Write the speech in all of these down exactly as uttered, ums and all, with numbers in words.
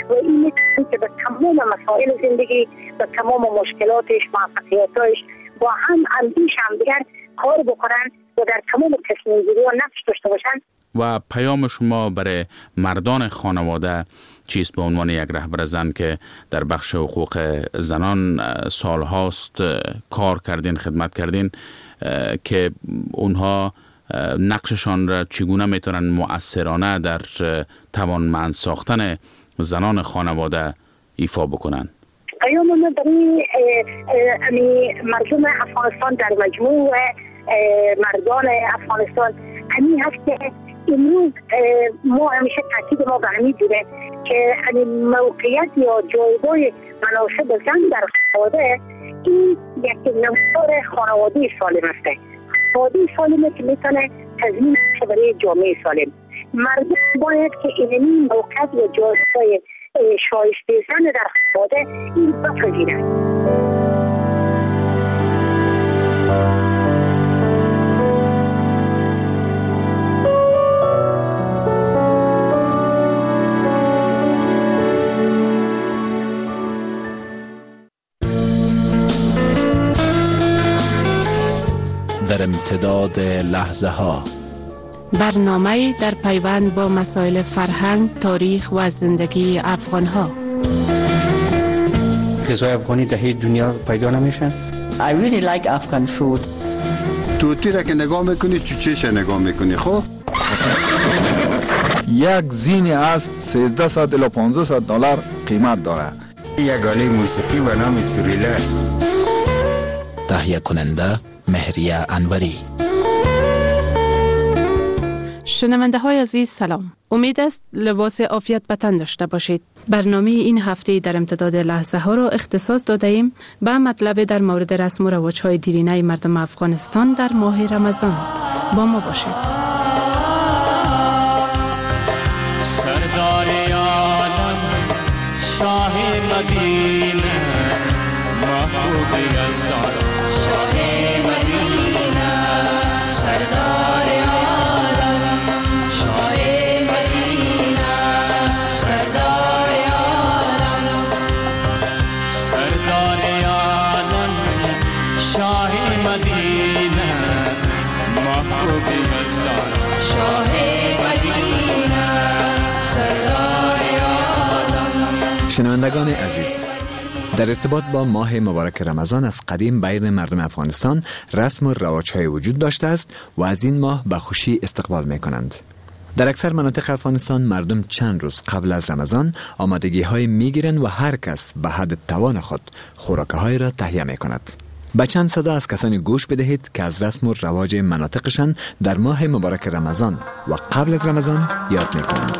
و این میتونه که به تمام مسائل زندگی، به تمام مشکلاتش، موفقیتاش با هم اندیش هم دیگر کار بکنن و در تمام تصمیم گیری و نقش داشته باشن. و پیام شما برای مردان خانواده چیست به عنوان یک رهبر زن که در بخش حقوق زنان سالهاست کار کردین، خدمت کردین، که اونها نقششان را چگونه میتونن مؤثرانه در توانمند ساختن زنان خانواده ایفا بکنن؟ پیام من برای مردم افغانستان در مجموع مردان افغانستان همین هست که امروز ما همیشه تاکید ما به همین بوده که موقعیت یا جایگاه مناسب زن در خانواده این یک نمودار خانواده سالم است. خانواده سالمه که میتونه تضمین بشه برای جامعه سالم. مردم باید که این موقعیت یا جایگاه شایسته زن در خانواده این بپذیرند. در امتداد لحظه ها، برنامه در پیوند با مسائل فرهنگ، تاریخ و زندگی افغان ها. غذای افغانی در هیچ دنیا پیدا نمیشه. I really like Afghan food. توتی را که نگاه میکنی چوچهش نگاه میکنی. خب یک زین اسب سیزده الی پانزده دلار قیمت داره. یک آله موسیقی به نام سوریله. تهیه کننده مهریه انوری. شنونده های عزیز سلام. امید است لباس عافیت به تن داشته باشید. برنامه این هفته در امتداد لحظه ها را اختصاص داده ایم به مطلب در مورد رسم و رواج های دیرینه مردم افغانستان در ماه رمضان. با ما باشید. سردار عالم شاه مدینه محبوب یزدان شاه مدینه سردار عالم شاه مدینه سردار عالم سردار عالم شاه مدینه محبوب یزدان شاه مدینه سردار عالم. شنوندگان عزیز، در ارتباط با ماه مبارک رمضان از قدیم بین مردم افغانستان رسم و رواج‌های وجود داشته است و از این ماه به خوشی استقبال می‌کنند. در اکثر مناطق افغانستان مردم چند روز قبل از رمضان آمادگی‌های می‌گیرند و هر کس به حد توان خود خوراک‌های را تهیه می‌کند. به چند صدا از کسانی گوش بدهید که از رسم و رواج مناطقشان در ماه مبارک رمضان و قبل از رمضان یاد می‌کنند.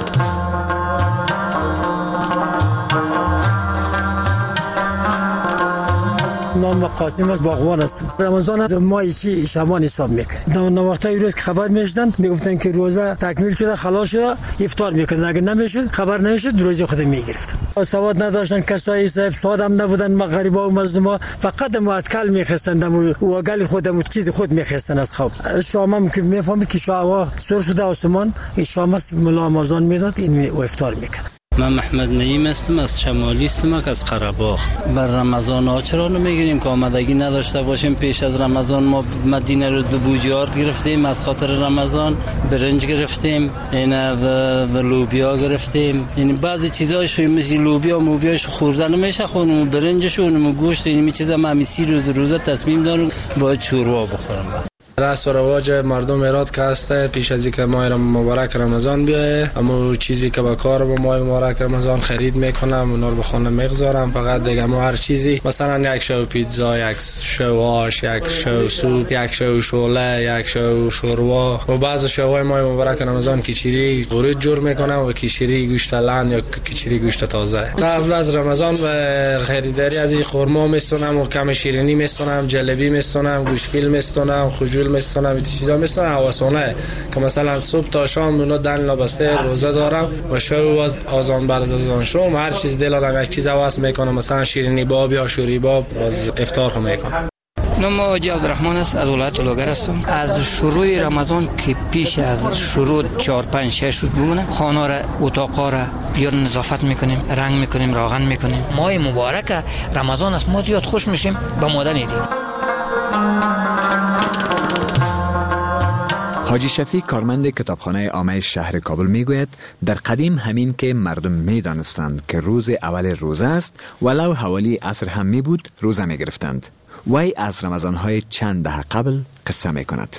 نام قاسم از باغوان هستم. رمضان از ماه چی شبان حساب میکنه. نه وقتا روز که خبر میشدن میگفتن که روزه تکمیل شده، خلاص شده، افطار میکنن. اگه نمیشد خبر نمیشد روزه خود میگرفتن. سواد نداشتن، کسایی صاحب سواد هم نبودن، مغاربه و مظلوما فقط معتکل میخستن و گل خودم چیز خود میخستن از خواب. شام هم که میفهمید که شاوا سر شده آسمان، این شام است ملا رمضان میداد، این افطار میکنه. من محمد نعیم هستم، از شمالی هستم، از قره‌باغ. بر رمضان ها چرا نمیگیریم که آمادگی نداشته باشیم؟ پیش از رمضان ما مدینه رو دو بوجیارد گرفتیم، از خاطر رمضان برنج گرفتیم، این و لوبیا گرفتیم. این بعضی چیزای شوی مثل لوبیا موبیاش خورده نمیشه، خونم برنجش و اونم گوشت، این چیزا ما همیشه روز روزه تصمیم دارم باید شوروا بخورم. رسم و رواج مردم ایراد که هسته پیش از اینکه ماه مبارک رمضان بیایه، اما چیزی که با کار با ماه مبارک رمضان خرید میکنم اونا رو به خونه میگذارم. فقط دیگه ما هر چیزی، مثلا یک شو پیتزا، یک شو آش، یک شو سوپ، یک شو شوله، یک شو شوروا و بعض شوهای ماه مبارک رمضان کیچری غورید جور میکنم و کیچری گوشت لحم یا کیچری گوشت تازه. قبل از رمضان و خریداری از این خرما میستونم و کم شیرینی میستونم، جلبی میستونم، گوشتفیل میستونم، خجول میستونم، این چیزا میستونم حواسونه که مثلا صبح تا شام اونا دن لابسته روزه دارم و شب از آذان بعد از آذان شام هر چیز دل آدم یک چیز حواس میکنم، مثلا شیرینی باب یا شوری باب باز افطار میکنم. نام حاجی عبدالرحمن است، از ولایت لوگر هستم. از شروع رمضان که پیش از شروع چهار پنج شش روز بمونه، خانه را اتاقا را بیار نظافت میکنیم، رنگ میکنیم، راغن میکنیم. ماه مبارک رمضان است، ما زیاد خوش میشیم به مادن ایدی. حاجی شفیع کارمند کتابخانه عامه شهر کابل میگوید در قدیم همین که مردم میدانستند که روز اول روزه است، ولو حوالی عصر هم می بود روزه می گرفتند. وی از رمضان‌های چند دهه قبل قصه می کند.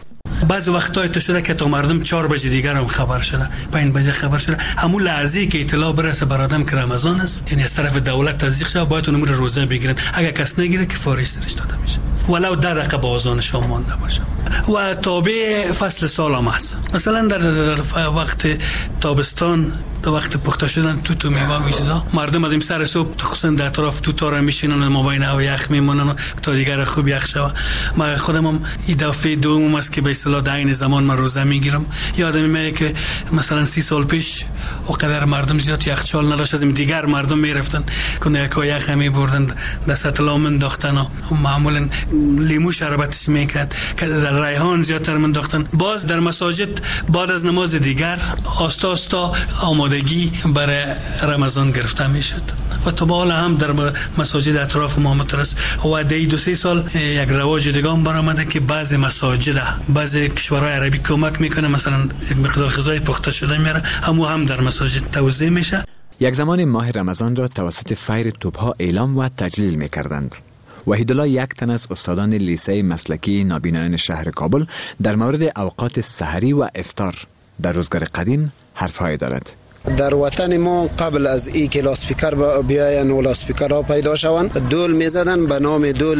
بعض وقتای تو شده که تا مردم چهار بجه دیگر هم خبر شده، پنج بجه خبر شده، همون لحظه‌ای که اطلاع برسه بر آدم که رمضان است، یعنی از طرف دولت تصدیق شده، باید اون روزه بگیرن. اگر کس نگیره که فارش سرش داده میشه، ولو ده دقیقه با اذان شام مانده باشه. و تابع فصل سال هم است. مثلا در, در وقت تابستان، در وقت پخته شدن توت و میوه و چیزا، مردم از این سر صبح خصوصا در اطراف توت را میشینن، مابین هوا یخ میمونن تا دیگر خوب یخ شوه. من خودم هم این دفعه دوم است که به اصطلاح در این زمان من روزه میگیرم. یادم میاد که مثلا سی سال پیش وقدر مردم زیاد یخچال نداشت، از این دیگر مردم میرفتن کنه که یخ میبردن دست اطلاع منداختن و معمولا لیمو شربتش میکرد که در ریحان زیادتر منداختن. باز در مساجد بعد از نماز دیگر آستا آستا آمادگی برای رمضان گرفته میشد و تا حالا هم در مساجد اطراف ما مترس. و دی دو سه سال یک رواج دیگه هم برآمده که بعضی مساجد بعضی کشورهای عربی کمک میکنه، مثلا یک مقدار غذای پخته شده میاره، همو هم در مساجد توزیع میشه. یک زمان ماه رمضان را توسط فیر توپها اعلام و تجلیل میکردند. وحیدالله یک تن از استادان لیسه مسلکی نابینایان شهر کابل در مورد اوقات سحری و افطار در روزگار قدیم حرفهای دارد. در وطن ما قبل از ای که لاسپیکر بیاین و لاسپیکرها پیدا شوند، دول میزدن به نام دول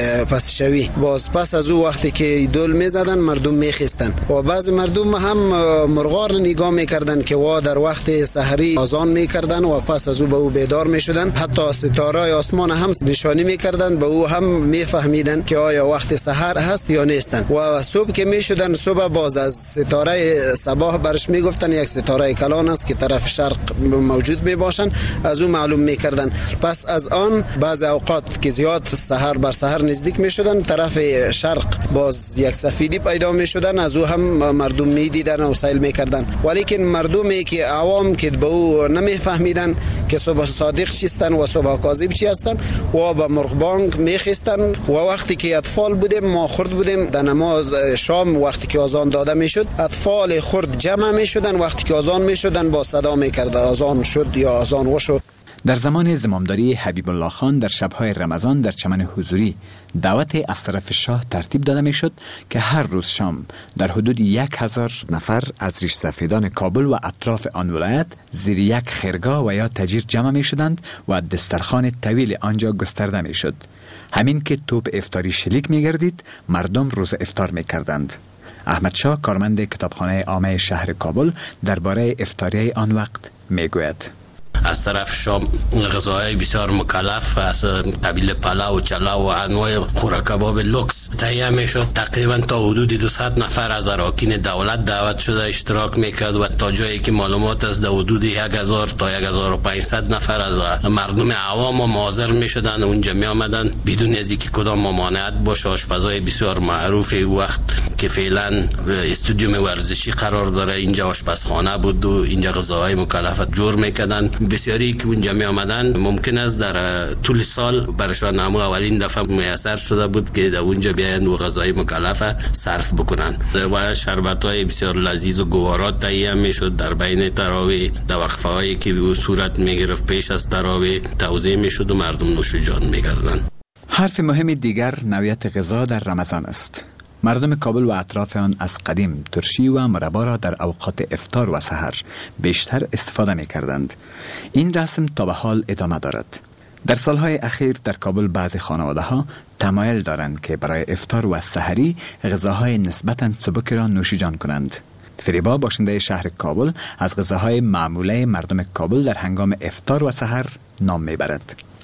پس شوی. باز پس از او وقتی که دول میزدن مردم میخستن و بعض مردم هم مرغار نگاه میکردن که وا در وقت سحری اذان میکردن و پس از او به او بیدار میشدن. حتی ستاره آسمان هم نشانی میکردن، به او هم میفهمیدن که آیا وقت سحر هست یا نیستن. و صبح که میشدن، صبح باز از ستاره صباح برش میگفتن یک ستاره کلان است که طرف شرق موجود می باشن، از او معلوم می کردن. پس از آن بعض اوقات که زیاد سحر بر سحر نزدیک می شدن، طرف شرق باز یک سفیدی پیدا می شدن، از او هم مردم می دیدن و سیل می کردن. ولیکن مردمی که عوام که به او نمی فهمیدن که صبح صادق چیستن و صبح کاذب چی هستن و به مرغبانگ می خستن. و وقتی که اطفال بودیم، ما خرد بودیم، در نماز شام وقتی که اذان داده می شد، اطفال خرد جمع می شدن. وقتی که اذان می شدن با صدا میکرد آذان شد یا آذان وشد. در زمان زمامداری حبیب الله خان در شبهای رمضان در چمن حضوری دعوت از طرف شاه ترتیب داده میشد که هر روز شام در حدود یک هزار نفر از ریش سفیدان کابل و اطراف آن ولایت زیر یک خرگاه و یا تجیر جمع می شدند و دسترخوان طویل آنجا گسترده می شد. همین که توپ افطاری شلیک می گردید، مردم روز افطار می کردند. احمد شاه کارمند کتابخانه عامه شهر کابل درباره افطاری آن وقت میگوید: از طرف شام غذاهای بسیار مکلف از قبیل پلاو و چلاو و انواع خوراک کباب لوکس تهیه میشد. تقریبا تا حدود دویست نفر از اراکین دولت دعوت شده اشتراک میکرد و تا جایی که معلومات است در حدود هزار تا هزار و پانصد نفر از مردم عوام هم حاضر میشدن، اونجا می آمدن بدون از اینکه کدام ممانعت باشه. آشپزای بسیار معروف وقت که فعلا استودیوم ورزشی قرار داره اینجا آشپزخانه بود و اینجا غذاهای مکلف جور میکردن. بسیاری که اونجا می آمدن ممکن است در طول سال برشان همو اولین دفعه میسر شده بود که در اونجا بیاین و غذای مکلف صرف بکنن و شربت‌های بسیار لذیذ و گوارات تهیه میشد. در بین تراویح در وقفه هایی که صورت میگرفت پیش از تراویح توزیع میشد و مردم نوش جان میکردن. حرف مهم دیگر نوعیت غذا در رمضان است. مردم کابل و اطراف آن از قدیم ترشی و مربا را در اوقات افطار و سحر بیشتر استفاده می کردند. این رسم تا به حال ادامه دارد. در سالهای اخیر در کابل بعضی خانواده ها تمایل دارند که برای افطار و سحری غذاهای نسبتاً سبک را نوشیجان کنند. فریبا باشنده شهر کابل از غذاهای معموله مردم کابل در هنگام افطار و سحر نام میبرد.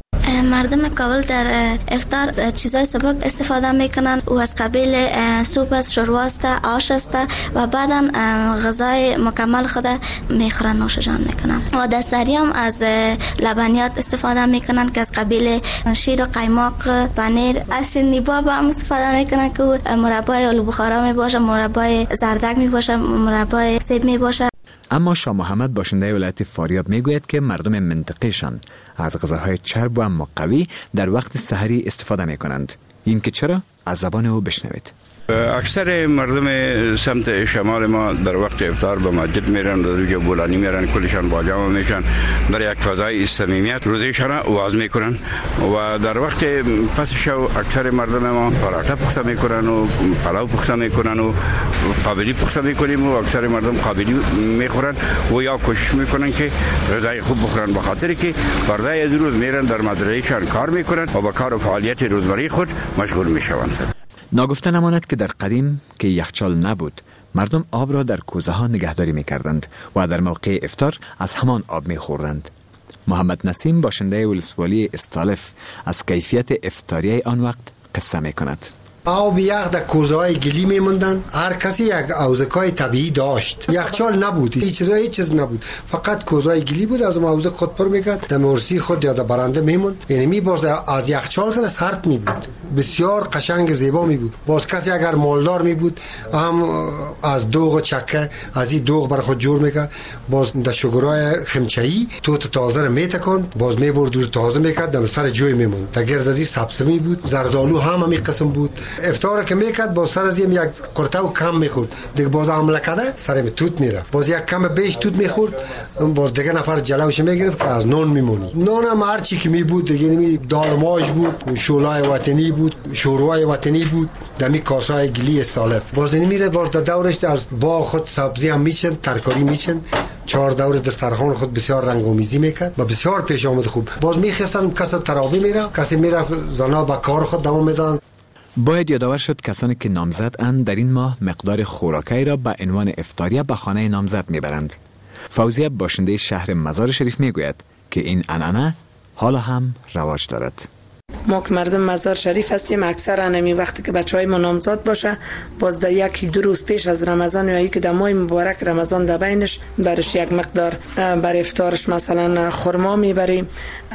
مردم کابل در افطار چیزای سبک استفاده میکنن و از قبیل سوپ است، شوروا است، آش است و بعدا غذای مکمل خود میخورن، نوش جان میکنن. و دسری هم از لبنیات استفاده میکنن که از قبیل شیر و قیماق، پنیر، از نیباب هم استفاده میکنن که مربای آلو بخارا می باشه، مربای زردک می باشه، مربای سیب می باشه. اما شاه محمد باشنده ولایت فاریاب میگوید که مردم منطقهشان از غذاهای چرب و اما قوی در وقت سحری استفاده میکنند. این که چرا؟ از زبان او بشنوید. اکثر مردم سمت شمال ما در وقت افطار به مسجد میرن، در روی بولانی میرن، کلشان با جمع میشن، در یک فضای صمیمیت روزشان آغاز میکنن و در وقت پس شو اکثر مردم ما پراٹھا پخته میکنن و پلاو پخته میکنن و قابلی پخته میکنیم و اکثر مردم قابلی میخورن و یا کوشش میکنن که غذای خوب بخورن، به خاطر که فردای از روز میرن در مزرعهشان کار میکنن و با کار و فعالیت روزمره خود مشغول میشوند. ناگفته نماند که در قدیم که یخچال نبود، مردم آب را در کوزه ها نگهداری می کردند و در موقع افطار از همان آب می خوردند. محمد نسیم باشنده ولسوالی استالف از کیفیت افطاری آن وقت قصه می کند. آب یخ در کوزه های گلی میموندن، هر کسی یک حوضکای طبیعی داشت، یخچال نبود، هیچ چیز هیچ چیز نبود، فقط کوزه های گلی بود. از حوض خود پر میکرد، در مرسی خود یا در برنده میموند، یعنی می باز از یخچال که سرد می بود، بسیار قشنگ زیبا می بود. باز کسی اگر مالدار می بود هم از دوغ و چکه از این دوغ بر خود جور میکرد، باز در شگرای خمچه‌ای توت تازه را میتکند، باز میبرد دور تازه میکرد، در سر جوی میموند. در گرد از این سبزی بود، زردآلو هم همین قسم بود. افطار که میکرد باز سر از یک قرطه و کم میخورد، دیگه باز عمله کرده سرم توت میره، باز یک کم بیش توت میخورد، باز دیگه نفر جلوش میگرفت که از نان میمونی. نان هم هر چی که می بود دیگه، نمی دال ماش بود، شولای وطنی بود، شوروای وطنی بود، دمی کاسای گلی استالف. باز نمیره باز در دورش در با خود سبزی هم میچن، ترکاری میچن، چهار دور دسترخوان خود بسیار رنگامیزی میکرد و بسیار پیش آمد خوب. باز میخواستن کسی تراوی میره، کسی میره زنا با کار خود دوام میدن. باید یادآور شد کسانی که نامزد اند در این ماه مقدار خوراکی را به عنوان افطاریه به خانه نامزد میبرند. فوزیه باشنده شهر مزار شریف میگوید که این عنعنه حالا هم رواج دارد. ما که مردم مزار شریف هستیم، اکثر انمی وقتی که بچهای ما نامزاد باشه، باز در یکی دو روز پیش از رمضان یا یک در ماه مبارک رمضان در بینش برش یک مقدار بر افطارش مثلا خرما میبریم،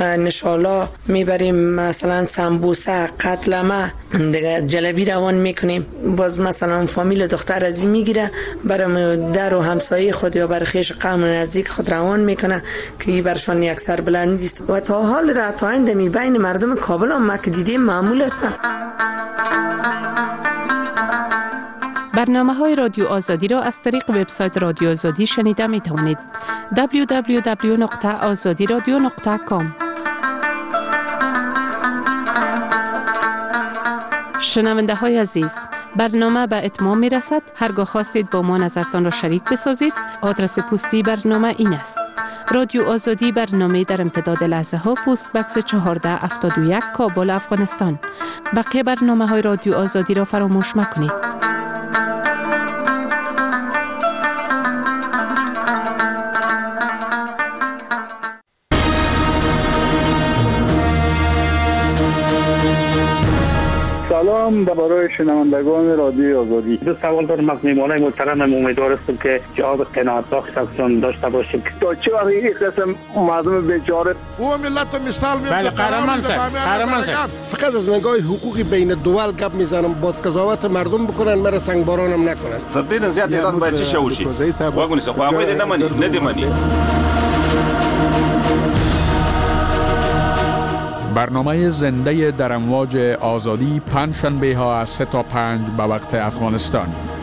نشالا میبریم، مثلا سمبوسه، قتلمه، دیگه جلبی روان میکنیم. باز مثلا فامیل دختر از این میگیره برای در و همسایه خود یا برای خیش قوم نزدیک خود روان میکنه که این برشان یک سر بلندی است. و تا حال را تا این دمی بین مردم کابل هم که دیدیم معمول است. برنامه های رادیو آزادی را از طریق وبسایت رادیو آزادی شنیده می توانید. دبلیو دبلیو دبلیو نقطه آزادی رادیو نقطه کام. شنونده های عزیز، برنامه به اتمام می رسد. هرگاه خواستید با ما نظرتان را شریک بسازید، آدرس پستی برنامه این است: رادیو آزادی، برنامه در امتداد لحظه ها، پست بکس چهارده هفتاد و یک، کابل، افغانستان. بقیه برنامه های رادیو آزادی را فراموش مکنید. سلام برای شنوندگان رادیو آزادی. دو سوال دارم از میهمانای محترم. امیدوار هستم که جواب قناعت بخش ازشون داشته باشیم. تا چه وقت این قسم مردم بیچاره او ملت مثال میاد؟ بله، قهرمان شد، قهرمان شد. فقط از نگاه حقوقی بین دول گپ میزنم، باز قضاوت مردم بکنن، مرا سنگ بارانم نکنن. تر دې زیات ایران باید چی شوشي واګونی څه خو هغه دې نه مني نه دې مني. برنامه زنده در امواج آزادی پنج شنبه ها از سه تا پنج به وقت افغانستان.